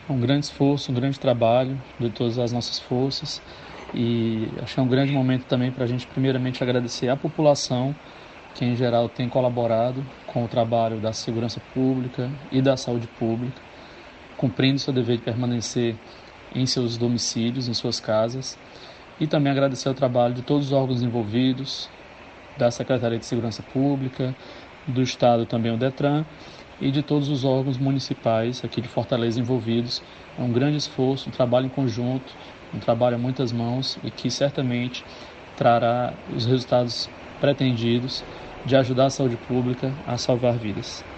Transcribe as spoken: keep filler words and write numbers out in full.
É um grande esforço, um grande trabalho de todas as nossas forças e acho que é um grande momento também para a gente primeiramente agradecer à população que em geral tem colaborado com o trabalho da segurança pública e da saúde pública, cumprindo seu dever de permanecer em seus domicílios, em suas casas, e também agradecer o trabalho de todos os órgãos envolvidos, da Secretaria de Segurança Pública, do Estado também o DETRAN, e de todos os órgãos municipais aqui de Fortaleza envolvidos. É um grande esforço, um trabalho em conjunto, um trabalho a muitas mãos e que certamente trará os resultados pretendidos de ajudar a saúde pública a salvar vidas.